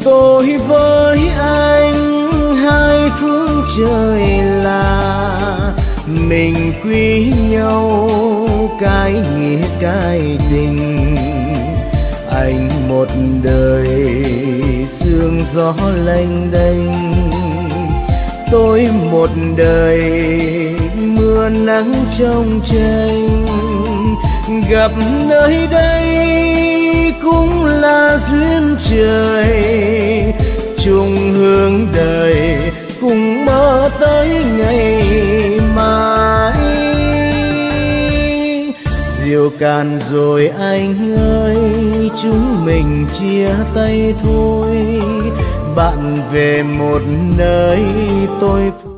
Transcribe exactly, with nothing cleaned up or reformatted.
Tôi với anh hai phương trời là mình quý nhau cái nghĩa cái tình. Anh một đời sương gió lênh đênh, tôi một đời mưa nắng trong tranh. Gặp nơi đây cũng là duyên trời, chung hướng đời cùng mơ tới ngày mai. Rượu cạn rồi anh ơi, chúng mình chia tay thôi. Bạn về một nơi tôi